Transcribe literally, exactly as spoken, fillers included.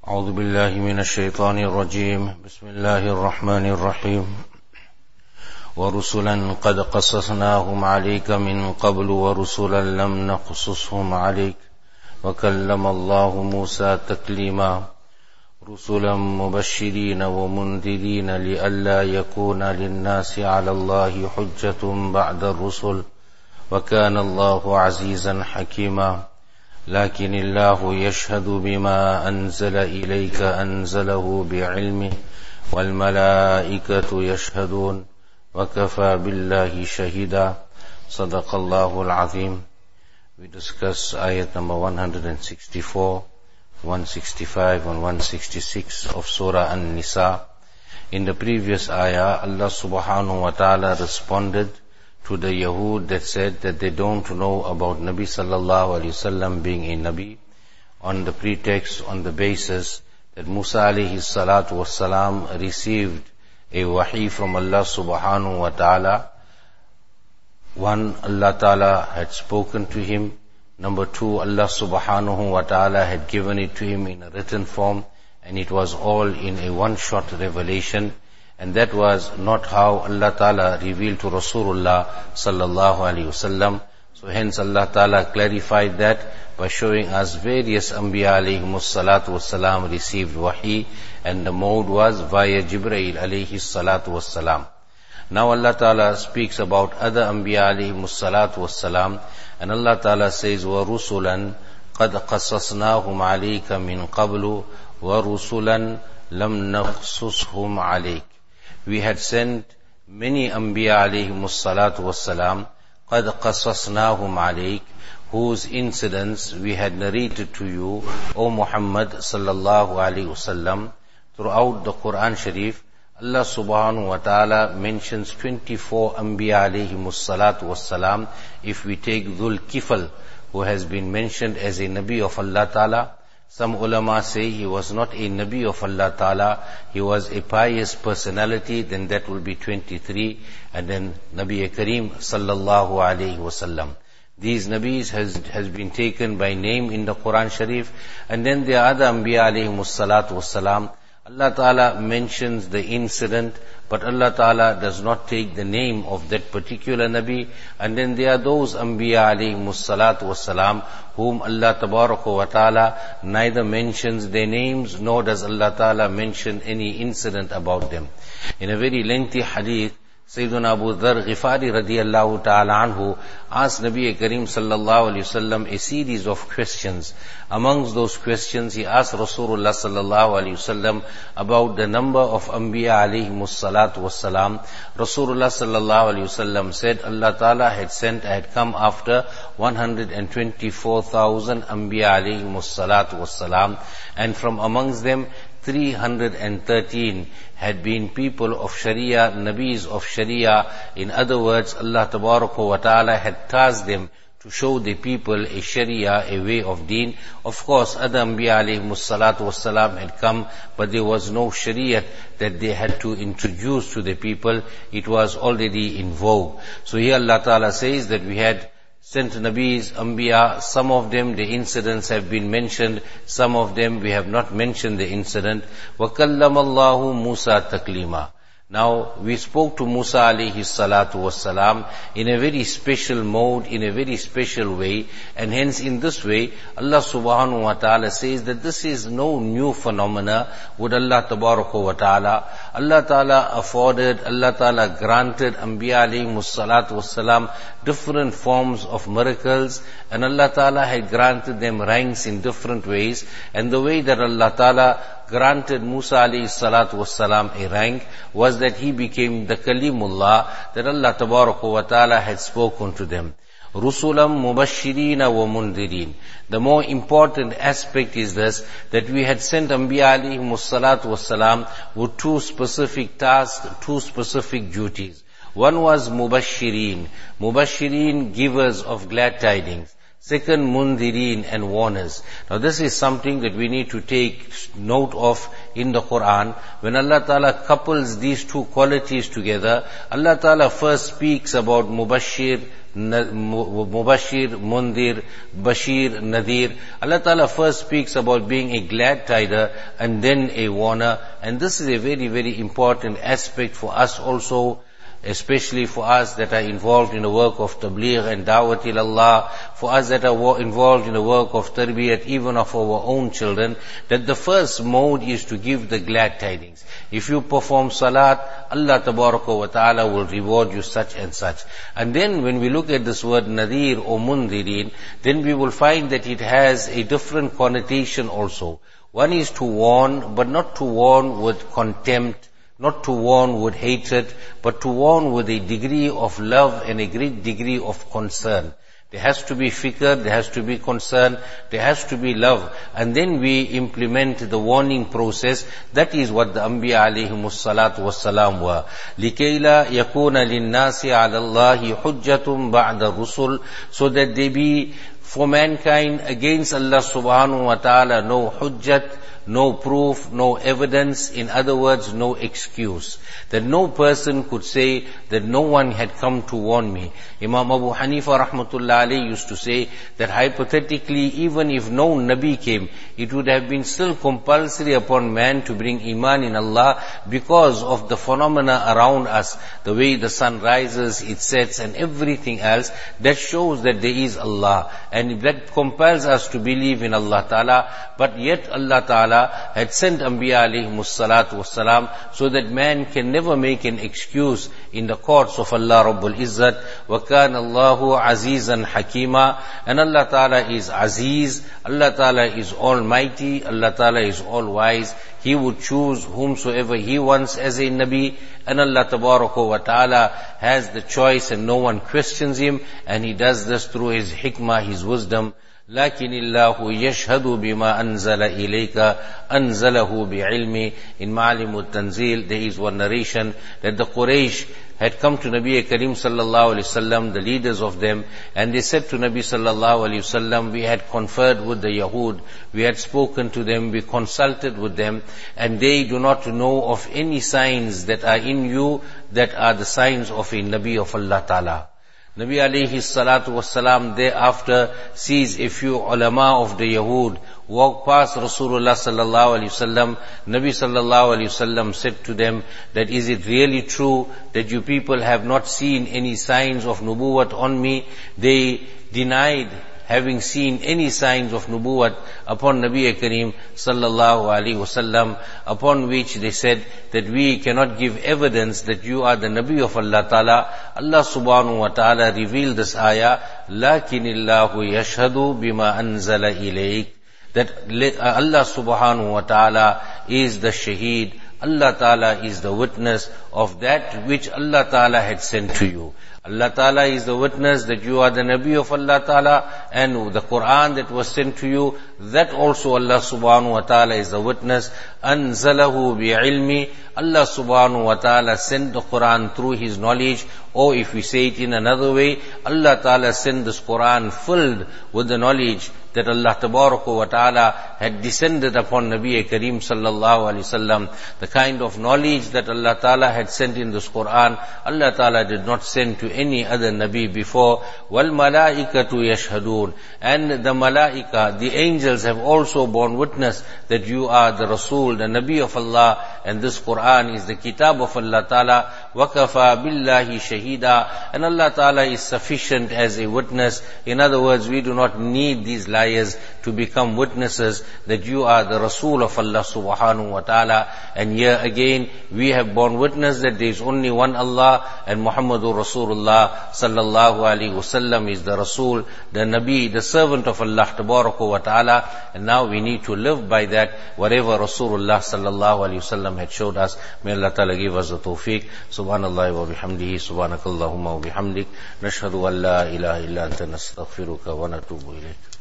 أعوذ بالله من الشيطان الرجيم. بسم الله الرحمن الرحيم. ورسلا قد قصصناهم عليك من قبل ورسلا لم نقصصهم عليك وكلم الله موسى تكليما رسلا مبشرين ومنذرين لئلا يكون للناس على الله حجة بعد الرسل وكان الله عزيزا حكيما لكن الله يشهد بما أنزل إليك أنزله بعلمه والملائكة يشهدون وكفى بالله شهيدا. صدق الله العظيم. We discuss ayat number one sixty-four, one sixty-five and one sixty-six of Surah An-Nisa. In the previous ayah, Allah subhanahu wa ta'ala responded to the Yahud that said that they don't know about Nabi sallallahu alayhi wasallam being a Nabi, on the pretext, on the basis that Musa alayhi salatu wassalam received a wahi from Allah subhanahu wa ta'ala. One, Allah ta'ala had spoken to him. Number two, Allah subhanahu wa ta'ala had given it to him in a written form, and it was all in a one-shot revelation. And that was not how Allah Ta'ala revealed to Rasulullah sallallahu alaihi wasallam. So hence Allah Ta'ala clarified that by showing us various Anbiya alayhimus salatu wassalam received wahi, and the mode was via Jibreel alayhi salatu wassalam. Now Allah Ta'ala speaks about other Anbiya alayhimus salatu wassalam, and Allah Ta'ala says, وَرُسُلًا قَدْ قَصَصْنَاهُمْ عَلَيْكَ مِنْ قَبْلُ وَرُسُلًا لَمْ نَقْصُصْهُمْ عَلَيْكَ. We had sent many Anbiya alayhimus salatu wassalam, قَدْ قَصَصْنَاهُمْ عَلَيْكَ, whose incidents we had narrated to you, O Muhammad sallallahu alayhi wasallam. Throughout the Quran Sharif, Allah subhanahu wa ta'ala mentions twenty-four Anbiya alayhimus salatu wassalam. If we take Dhul Kifl, who has been mentioned as a Nabi of Allah Ta'ala, some ulama say he was not a Nabi of Allah Ta'ala, he was a pious personality, then that will be twenty-three, and then Nabi Kareem sallallahu alayhi wasallam. These Nabis has, has been taken by name in the Quran Sharif, and then there are other Anbiya alayhimus salatu wassalam. Allah Ta'ala mentions the incident, but Allah Ta'ala does not take the name of that particular Nabi. And then there are those Anbiya alayhimus salatu wassalam whom Allah Tabaraka wa Ta'ala neither mentions their names nor does Allah Ta'ala mention any incident about them. In a very lengthy hadith, Sayyiduna Abu Dharr Ghifari radiyallahu ta'ala anhu asked Nabi Kareem sallallahu alayhi wasallam a series of questions. Amongst those questions, he asked Rasulullah sallallahu alayhi wasallam about the number of Anbiya alayhimus salatu wassalam. Rasulullah sallallahu alayhi wasallam said, Allah Ta'ala had sent, had come after one hundred twenty-four thousand Anbiya alayhimus salatu wassalam, and from amongst them, three hundred thirteen had been people of Sharia, Nabis of Sharia. In other words, Allah Tabaraka wa Ta'ala had tasked them to show the people a Sharia, a way of deen. Of course, other Anbiya alayhimus salatu wassalam had come, but there was no Sharia that they had to introduce to the people. It was already in vogue. So here Allah Ta'ala says that we had sent Nabis, Anbiya. Some of them, the incidents have been mentioned. Some of them, we have not mentioned the incident. وَكَلَّمَ اللَّهُ مُوسَى تَكْلِيمًا. Now, we spoke to Musa alayhi salatu wassalam in a very special mode, in a very special way, and hence in this way, Allah subhanahu wa ta'ala says that this is no new phenomena with Allah tabaraka wa ta'ala. Allah ta'ala afforded, Allah ta'ala granted Anbiya alayhimus salatu wassalam different forms of miracles, and Allah ta'ala had granted them ranks in different ways, and the way that Allah ta'ala granted Musa alayhi salatu wassalam a rank was that he became the Kalimullah, that Allah tabaraka wa ta'ala had spoken to them. Rusulam mubashirina wa mundirin. The more important aspect is this, that we had sent Anbiya alayhimus salatu wassalam with two specific tasks, two specific duties. One was mubashirin. Mubashirin, givers of glad tidings. Second, mundirin, and warners. Now this is something that we need to take note of in the Quran. When Allah Ta'ala couples these two qualities together, Allah Ta'ala first speaks about mubashir, Mubashir, Mundir, Bashir, Nadir. Allah Ta'ala first speaks about being a glad tidal and then a warner. And this is a very, very important aspect for us also, especially for us that are involved in the work of tabligh and da'wat ila Allah, for us that are involved in the work of tarbiyat, even of our own children, that the first mode is to give the glad tidings. If you perform salat, Allah tabaraka wa ta'ala will reward you such and such. And then when we look at this word nadir or mundirin, then we will find that it has a different connotation also. One is to warn, but not to warn with contempt, not to warn with hatred, but to warn with a degree of love and a great degree of concern. There has to be fikr, there has to be concern, there has to be love. And then we implement the warning process. That is what the Anbiya alayhimus salatu wassalam were. لِكَيْ لَا يَكُونَ لِلنَّاسِ عَلَى اللَّهِ حُجَّةٌ بَعْدَ الرُّسُلِ, so that they be for mankind against Allah subhanahu wa ta'ala no hujjat, no proof, no evidence, in other words, no excuse. That no person could say that no one had come to warn me. Imam Abu Hanifa rahmatullah alayhi used to say that hypothetically, even if no Nabi came, it would have been still compulsory upon man to bring iman in Allah because of the phenomena around us, the way the sun rises, it sets, and everything else, that shows that there is Allah. And that compels us to believe in Allah Ta'ala. But yet Allah Ta'ala had sent Anbiya alayhimus salatu wassalam so that man can never make an excuse in the courts of Allah Rabbul Izzat. Wa kana Allahu azizan hakima. And Allah Ta'ala is Aziz, Allah Ta'ala is Almighty, Allah Ta'ala is all-wise. He would choose whomsoever He wants as a Nabi, and Allah Tabaraka wa Ta'ala has the choice and no one questions Him, and He does this through His hikmah, His wisdom. لكن الله يشهد بما أنزل إليك أنزله بعلمه. In Ma'alim al-Tanzil, there is one narration that the Quraysh had come to Nabi Karim sallallahu alayhi wasallam, the leaders of them, and they said to Nabi sallallahu alayhi wasallam, we had conferred with the Yahud, we had spoken to them, we consulted with them, and they do not know of any signs that are in you that are the signs of a Nabi of Allah Ta'ala. Nabi alayhi salatu wassalam thereafter sees a few ulama of the Yahud walk past Rasulullah sallallahu alayhi wasallam. Nabi sallallahu alayhi wasallam said to them that, is it really true that you people have not seen any signs of nubuwwat on me? They denied having seen any signs of nubuwwat upon Nabi Karim sallallahu alaihi wasallam, upon which they said that we cannot give evidence that you are the Nabi of Allah Ta'ala. Allah subhanahu wa ta'ala revealed this ayah, lakinillahu yashhadu bima anzala ilayk, that Allah subhanahu wa ta'ala is the shaheed, Allah Ta'ala is the witness of that which Allah Ta'ala had sent to you. Allah Ta'ala is the witness that you are the Nabi of Allah Ta'ala, and the Quran that was sent to you, that also Allah subhanahu wa ta'ala is the witness. Anzalahu bi'ilmi, Allah subhanahu wa ta'ala sent the Quran through His knowledge, or if we say it in another way, Allah Ta'ala sent this Quran filled with the knowledge that Allah Tabaraka wa Ta'ala had descended upon Nabi Karim sallallahu alayhi wasallam. The kind of knowledge that Allah Ta'ala had sent in this Quran, Allah Ta'ala did not send to any other Nabi before. Wal malaikatu yashhadun, and the malaika, the angels, have also borne witness that you are the Rasul, the Nabi of Allah, and this Quran is the Kitab of Allah Ta'ala. Wakafa billahi shahida, and Allah Ta'ala is sufficient as a witness. In other words, we do not need these liars to become witnesses that you are the Rasul of Allah subhanahu wa ta'ala. And here again, we have borne witness that there is only one Allah, and Muhammadur Rasulullah sallallahu alaihi wasallam is the Rasul, the Nabi, the servant of Allah tabaraka wa ta'ala. And now we need to live by that, whatever Rasulullah sallallahu alaihi wasallam had showed us. May Allah Ta'ala give us the tawfiq. Subhanallah wa bihamdihi, subhanakallahumma wa bihamdik, nashhadu an la ilaha illa anta nastaghfiruka wa natubu ilayk.